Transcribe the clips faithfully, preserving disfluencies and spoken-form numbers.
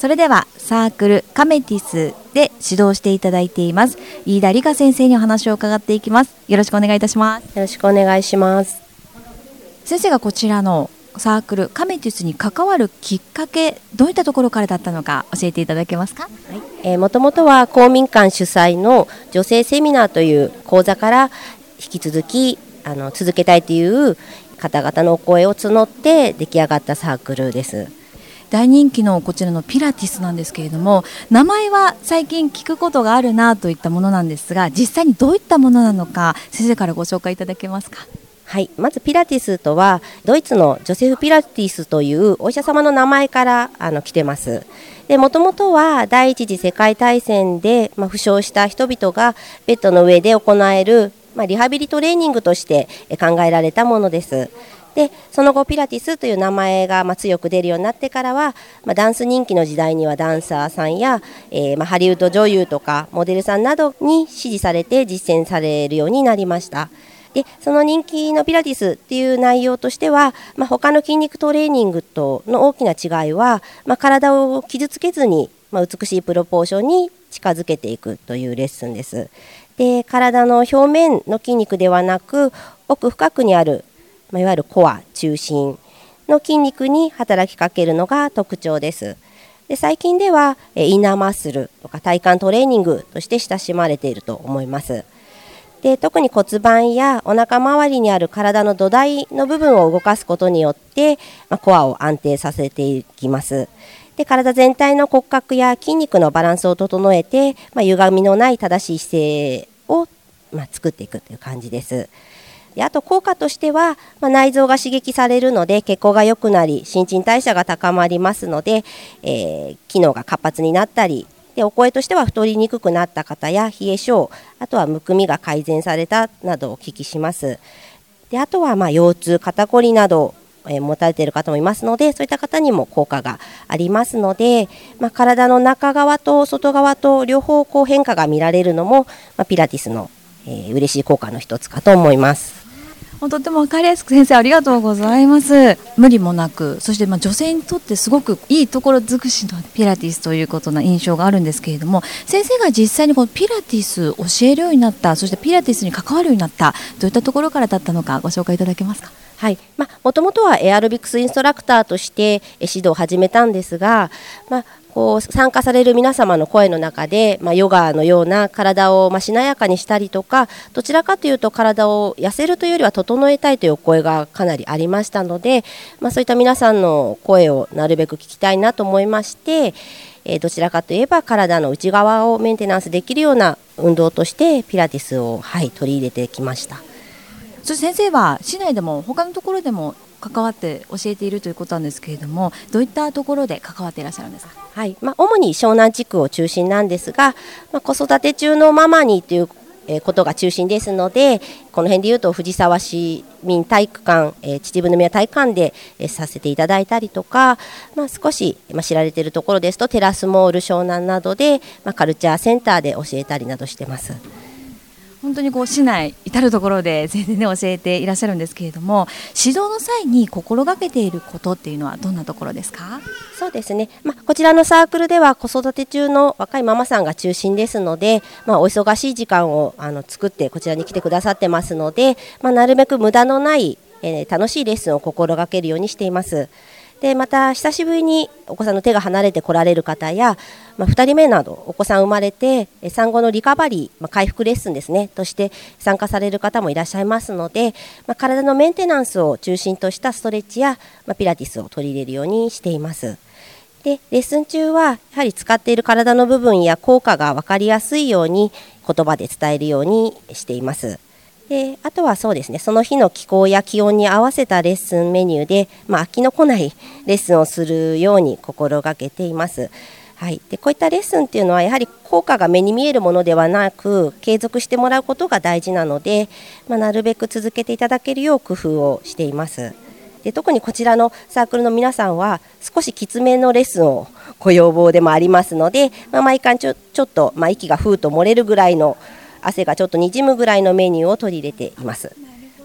それではサークルカメティスで指導していただいています飯田理香先生にお話を伺っていきます。よろしくお願いいたします。 よろしくお願いします。 先生がこちらのサークルカメティスに関わるきっかけ、どういったところからだったのか教えていただけますか？はい、 えー、もともとは公民館主催の女性セミナーという講座から引き続きあの続けたいという方々のお声を募って出来上がったサークルです。 大人気のこちらのピラティスなんですけれども、名前は最近聞くことがあるなといったものなんですが、実際にどういったものなのか先生からご紹介いただけますか？ はい、まずピラティスとはドイツのジョセフ・ピラティスというお医者様の名前からあの来てます。で、もともとは第一次世界大戦で、まあ、負傷した人々がベッドの上で行える、まあ、リハビリトレーニングとして考えられたものです。で、その後ピラティスという名前がまあ強く出るようになってからは、まあ、ダンス人気の時代にはダンサーさんや、えーまあ、ハリウッド女優とかモデルさんなどに支持されて実践されるようになりました。で、その人気のピラティスっていう内容としては、まあ、他の筋肉トレーニングとの大きな違いは、まあ、体を傷つけずに、まあ、美しいプロポーションに近づけていくというレッスンです。で、体の表面の筋肉ではなく奥深くにある、まあ、いわゆるコア中心の筋肉に働きかけるのが特徴です。で、最近ではインナーマッスルとか体幹トレーニングとして親しまれていると思います。で、特に骨盤やお腹周りにある体の土台の部分を動かすことによって、まあ、コアを安定させていきます。で、体全体の骨格や筋肉のバランスを整えて、まあ、歪みのない正しい姿勢を、まあ、作っていくという感じです。で、あと効果としては、まあ、内臓が刺激されるので血行が良くなり新陳代謝が高まりますので、えー、機能が活発になったり、で、お声としては太りにくくなった方や冷え性、あとはむくみが改善されたなどをお聞きします。で、あとはまあ腰痛、肩こりなど、えー、持たれている方もいますので、そういった方にも効果がありますので、まあ、体の中側と外側と両方こう変化が見られるのも、まあ、ピラティスの、えー、嬉しい効果の一つかと思います。 とても分かりやすく先生ありがとうございます。無理もなく、そしてまあ女性にとってすごくいいところ尽くしのピラティスということな印象があるんですけれども、先生が実際にこのピラティスを教えるようになった、そしてピラティスに関わるようになった、どういったところからだったのかご紹介いただけますか？ はい、まあ、もともとはエアロビクスインストラクターとして指導を始めたんですが、まあ、こう参加される皆様の声の中で、まあ、ヨガのような体をまあしなやかにしたりとか、どちらかというと体を痩せるというよりは整えたいというお声がかなりありましたので、まあ、そういった皆さんの声をなるべく聞きたいなと思いまして、えー、どちらかといえば体の内側をメンテナンスできるような運動としてピラティスを、はい、取り入れてきました。 そして先生は市内でも他のところでも関わって教えているということなんですけれども、どういったところで関わっていらっしゃるんですか？ はい、まあ、主に湘南地区を中心なんですが、まあ、子育て中のママにということが中心ですので、この辺でいうと藤沢市民体育館、えー、秩父宮体育館で、えー、させていただいたりとか、まあ、少し、まあ、知られているところですとテラスモール湘南などで、まあ、カルチャーセンターで教えたりなどしてます。 本当にこう市内至るところで先生ね教えていらっしゃるんですけれども、指導の際に心がけていることっていうのはどんなところですか？ そうですね、まあ、こちらのサークルでは子育て中の若いママさんが中心ですので、まあ、お忙しい時間をあの作ってこちらに来てくださってますので、まあ、なるべく無駄のない、えー、楽しいレッスンを心がけるようにしています。で、また久しぶりにお子さんの手が離れてこられる方や、まあ、ふたりめなどお子さん生まれて産後のリカバリー、まあ、回復レッスンですねとして参加される方もいらっしゃいますので、まあ、体のメンテナンスを中心としたストレッチや、まあ、ピラティスを取り入れるようにしています。で、レッスン中はやはり使っている体の部分や効果が分かりやすいように言葉で伝えるようにしています。で、あとはそうですね、その日の気候や気温に合わせたレッスンメニューで、まあ、飽きのこないレッスンをするように心がけています。はい、でこういったレッスンっていうのはやはり効果が目に見えるものではなく継続してもらうことが大事なので、まあ、なるべく続けていただけるよう工夫をしています。で、特にこちらのサークルの皆さんは少しきつめのレッスンをご要望でもありますので、まあ、毎回ちょ、ちょっと、まあ、息がふーっと漏れるぐらいの汗がちょっとにじむぐらいのメニューを取り入れています。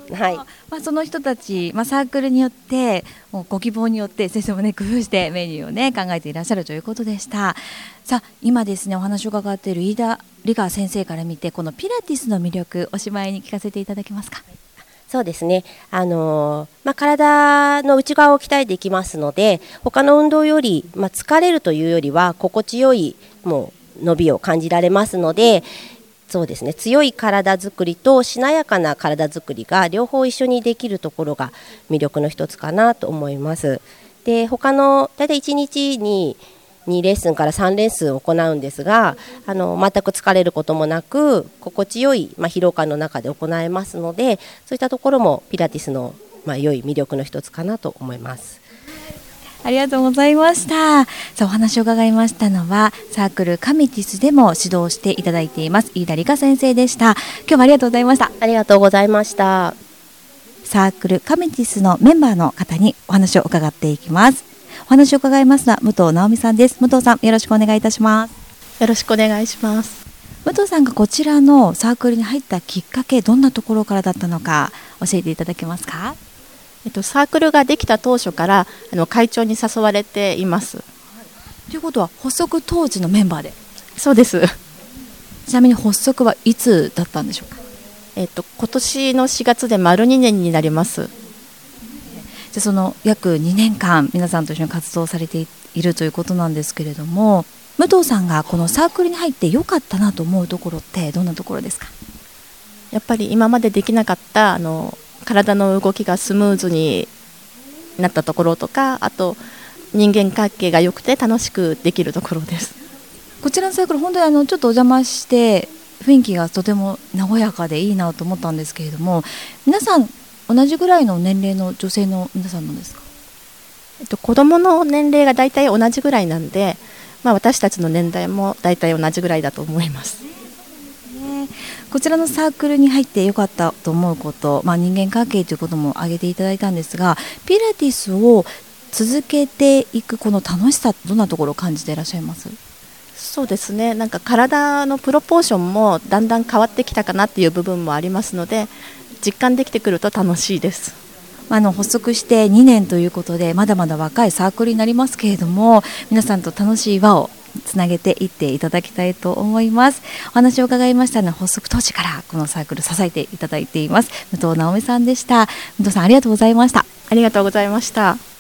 はい、 まあ、その人たち、まあ、サークルによってもうご希望によって先生もね工夫してメニューをね考えていらっしゃるということでした。さあ今ですねお話を伺っている飯田理香先生から見てこのピラティスの魅力おしまいに聞かせていただけますか。 そうですね、あのーまあ、体の内側を鍛えていきますので他の運動より、まあ、疲れるというよりは心地よいもう伸びを感じられますので、そうですね、強い体づくりとしなやかな体づくりが両方一緒にできるところが魅力の一つかなと思います。で他のだいたいいちにちににレッスンからさんレッスンを行うんですが、あの全く疲れることもなく心地よい、まあ、疲労感の中で行えますので、そういったところもピラティスの、まあ、良い魅力の一つかなと思います。 ありがとうございました。さあお話を伺いましたのはサークルカミティスでも指導していただいています飯田理香先生でした。今日もありがとうございました。 ありがとうございました。 サークルカミティスのメンバーの方にお話を伺っていきます。お話を伺いますのは武藤直美さんです。武藤さんよろしくお願いいたします。 よろしくお願いします。 武藤さんがこちらのサークルに入ったきっかけどんなところからだったのか教えていただけますか。 えっと、サークルができた当初からあの会長に誘われています。 ということは発足当時のメンバーで。 そうです。 ちなみに発足はいつだったんでしょうか。 えっと、今年のしがつで丸にねんになります。 じゃその約にねんかん皆さんと一緒に活動されているということなんですけれども、武藤さんがこのサークルに入ってよかったなと思うところってどんなところですか。 やっぱり今までできなかったあの体の動きがスムーズになったところとか、あと人間関係が良くて楽しくできるところです。 こちらのサークル本当にあのちょっとお邪魔して雰囲気がとても和やかでいいなと思ったんですけれども、皆さん同じぐらいの年齢の女性の皆さんなんですか。 えっと、子どもの年齢がだいたい同じぐらいなんで、まあ、私たちの年代もだいたい同じぐらいだと思います。 こちらのサークルに入ってよかったと思うこと、まあ、人間関係ということも挙げていただいたんですが、ピラティスを続けていくこの楽しさ、どんなところを感じていらっしゃいます？ そうですね、なんか体のプロポーションもだんだん変わってきたかなっていう部分もありますので、実感できてくると楽しいです。 あの発足してにねんということでまだまだ若いサークルになりますけれども、皆さんと楽しい輪をつなげていっていただきたいと思います。お話を伺いましたのは発足当時からこのサークル支えていただいています武藤直美さんでした。武藤さんありがとうございました。 ありがとうございました。